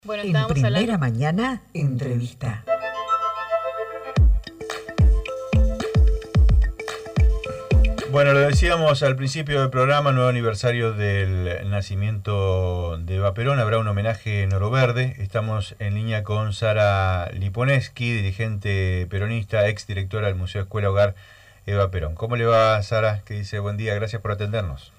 Bueno, En estábamos Primera hablando. Mañana, entrevista. Bueno, lo decíamos al principio del programa, nuevo aniversario del nacimiento de Eva Perón, habrá un homenaje en Oro Verde. Estamos en línea con Sara Liponeski, dirigente peronista, ex directora del Museo Escuela Hogar Eva Perón. ¿Cómo le va, Sara? Que dice buen día, gracias por atendernos.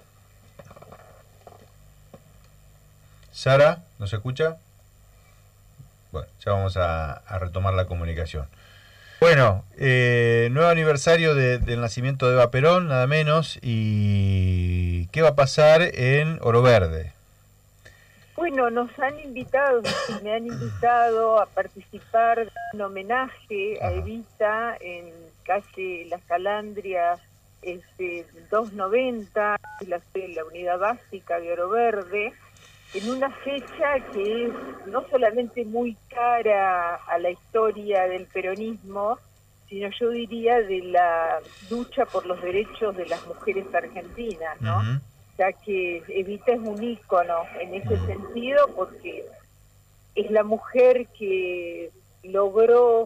Sara, ¿nos escucha? Bueno, ya vamos a retomar la comunicación. Bueno, nuevo aniversario del nacimiento de Eva Perón, nada menos, y ¿qué va a pasar en Oro Verde? Bueno, me han invitado a participar de un homenaje a Evita en calle Las Calandrias 290, la unidad básica de Oro Verde, en una fecha que es no solamente muy cara a la historia del peronismo, sino yo diría de la lucha por los derechos de las mujeres argentinas, ¿no? Uh-huh. Ya que Evita es un ícono en ese sentido, porque es la mujer que logró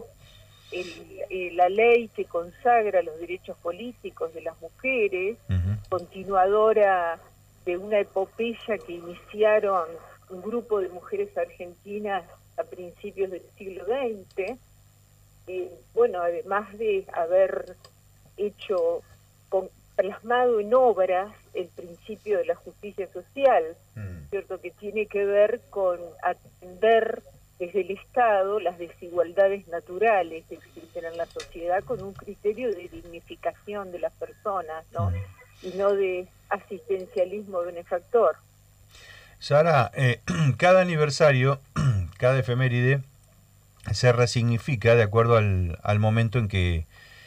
la ley que consagra los derechos políticos de las mujeres, continuadora de una epopeya que iniciaron un grupo de mujeres argentinas a principios del siglo XX. Bueno, además de haber hecho, plasmado en obras el principio de la justicia social, ¿cierto? Que tiene que ver con atender desde el Estado las desigualdades naturales que existen en la sociedad con un criterio de dignificación de las personas, ¿no? Y no de asistencialismo benefactor. Sara, cada aniversario, cada efeméride, se resignifica de acuerdo al momento en que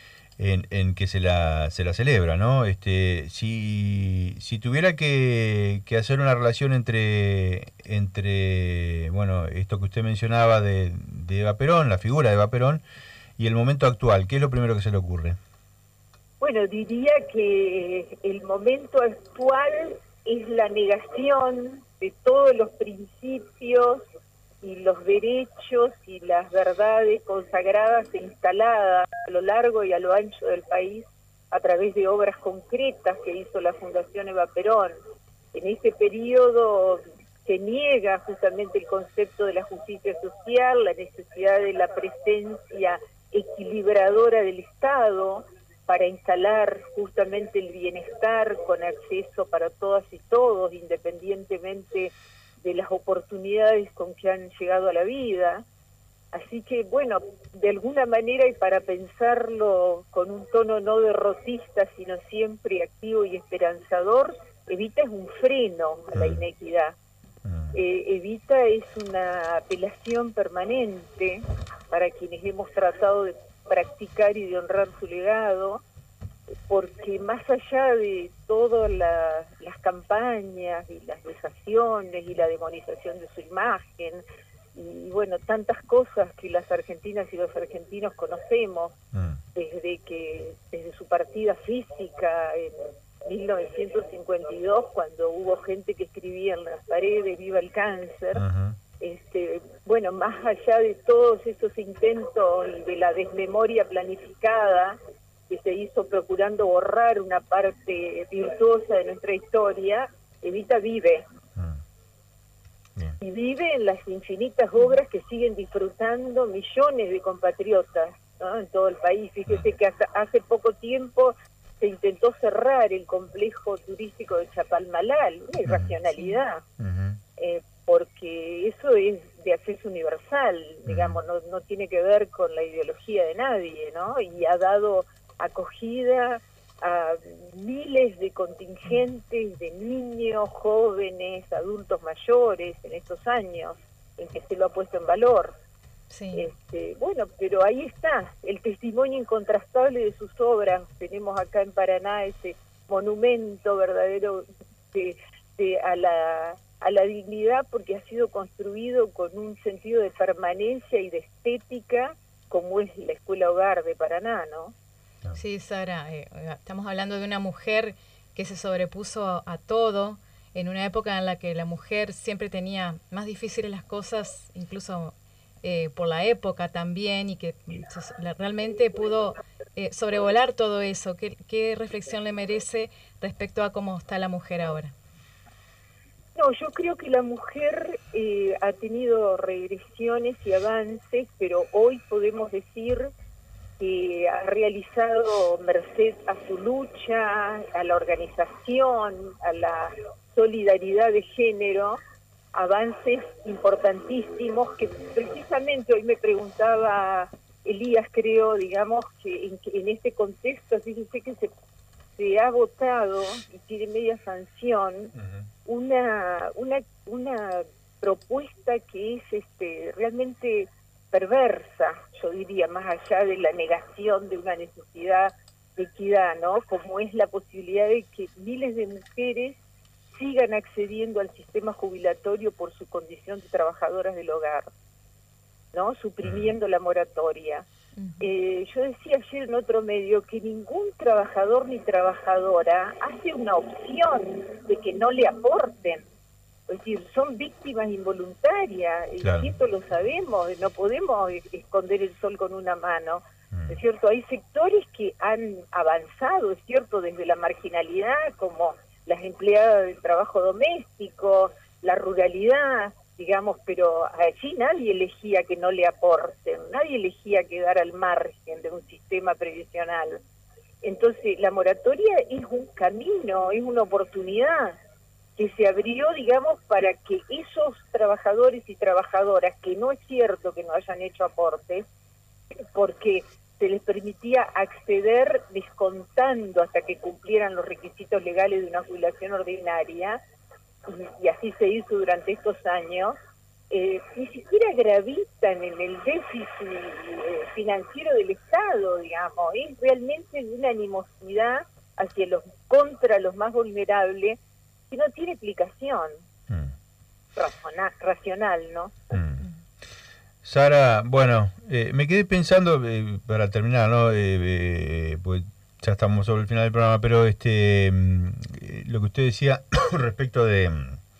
se la celebra, ¿no? Si tuviera que hacer una relación entre bueno, esto que usted mencionaba de Eva Perón, la figura de Eva Perón, y el momento actual, ¿qué es lo primero que se le ocurre? Bueno, diría que el momento actual es la negación de todos los principios y los derechos y las verdades consagradas e instaladas a lo largo y a lo ancho del país a través de obras concretas que hizo la Fundación Eva Perón. En ese periodo se niega justamente el concepto de la justicia social, la necesidad de la presencia equilibradora del Estado para instalar justamente el bienestar con acceso para todas y todos, independientemente de las oportunidades con que han llegado a la vida. Así que, bueno, de alguna manera, y para pensarlo con un tono no derrotista, sino siempre activo y esperanzador, Evita es un freno a la inequidad. Evita es una apelación permanente para quienes hemos tratado de practicar y de honrar su legado, porque más allá de todas las campañas y las vejaciones y la demonización de su imagen, y bueno, tantas cosas que las argentinas y los argentinos conocemos desde su partida física en 1952, cuando hubo gente que escribía en las paredes "Viva el cáncer". Bueno, más allá de todos esos intentos y de la desmemoria planificada que se hizo procurando borrar una parte virtuosa de nuestra historia, Evita vive. Y vive en las infinitas obras que siguen disfrutando millones de compatriotas, ¿no? En todo el país. Fíjese que hace poco tiempo se intentó cerrar el complejo turístico de Chapalmalal, una irracionalidad, porque eso es de acceso universal, digamos, no tiene que ver con la ideología de nadie, ¿no? Y ha dado acogida a miles de contingentes de niños, jóvenes, adultos mayores en estos años en que se lo ha puesto en valor. Sí. Bueno, pero ahí está el testimonio incontrastable de sus obras. Tenemos acá en Paraná ese monumento verdadero a la dignidad, porque ha sido construido con un sentido de permanencia y de estética, como es la Escuela Hogar de Paraná, ¿no? Sí, Sara, estamos hablando de una mujer que se sobrepuso a todo en una época en la que la mujer siempre tenía más difíciles las cosas, incluso por la época también, y que realmente pudo sobrevolar todo eso. ¿Qué reflexión le merece respecto a cómo está la mujer ahora? No, yo creo que la mujer ha tenido regresiones y avances, pero hoy podemos decir que ha realizado, merced a su lucha, a la organización, a la solidaridad de género, avances importantísimos que precisamente hoy me preguntaba Elías, creo, digamos, que en este contexto, fíjese que se ha votado y tiene media sanción una propuesta que es realmente perversa, yo diría, más allá de la negación de una necesidad de equidad, ¿no? Como es la posibilidad de que miles de mujeres sigan accediendo al sistema jubilatorio por su condición de trabajadoras del hogar, ¿no? Suprimiendo la moratoria. Yo decía ayer en otro medio que ningún trabajador ni trabajadora hace una opción de que no le aporten. Es decir, son víctimas involuntarias, Claro. y esto lo sabemos, no podemos esconder el sol con una mano. ¿Es cierto? Hay sectores que han avanzado, es cierto, desde la marginalidad, como las empleadas del trabajo doméstico, la ruralidad, digamos, pero allí nadie elegía que no le aporten, nadie elegía quedar al margen de un sistema previsional. Entonces, la moratoria es un camino, es una oportunidad que se abrió, digamos, para que esos trabajadores y trabajadoras, que no es cierto que no hayan hecho aportes, porque se les permitía acceder descontando hasta que cumplieran los requisitos legales de una jubilación ordinaria, y así se hizo durante estos años, ni siquiera gravitan en el déficit financiero del Estado, digamos, es realmente de una animosidad contra los más vulnerables que no tiene explicación racional, ¿no? Sara, bueno, me quedé pensando, para terminar, ¿no? Pues ya estamos sobre el final del programa, pero lo que usted decía respecto de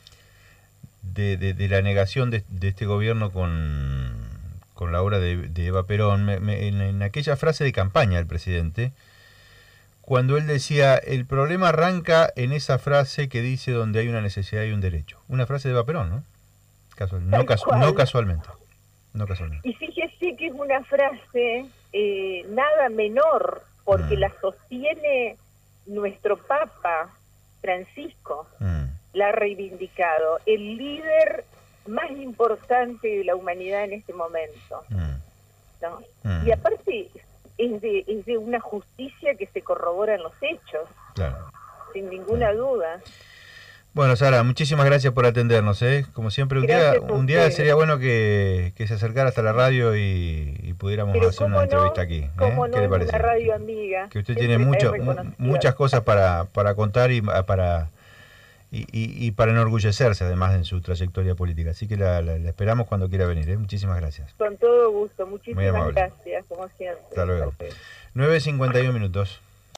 la negación de este gobierno con la obra de Eva Perón, en aquella frase de campaña del presidente, cuando él decía, el problema arranca en esa frase que dice donde hay una necesidad y un derecho. Una frase de Eva Perón, ¿no? No casualmente. No casualmente. Y fíjese que es una frase nada menor, porque la sostiene nuestro Papa Francisco, la ha reivindicado, el líder más importante de la humanidad en este momento, ¿no? Y aparte es de una justicia que se corrobora en los hechos, claro, sin ninguna duda. Bueno, Sara, muchísimas gracias por atendernos, ¿eh? Como siempre, un día sería bueno que se acercara hasta la radio y pudiéramos hacer una entrevista aquí. ¿Qué le parece? Una radio amiga. Que usted tiene muchas cosas para contar y para enorgullecerse, además, en su trayectoria política. Así que la esperamos cuando quiera venir, ¿eh? Muchísimas gracias. Con todo gusto, muchísimas gracias, como siempre. Hasta luego. 9:51 minutos.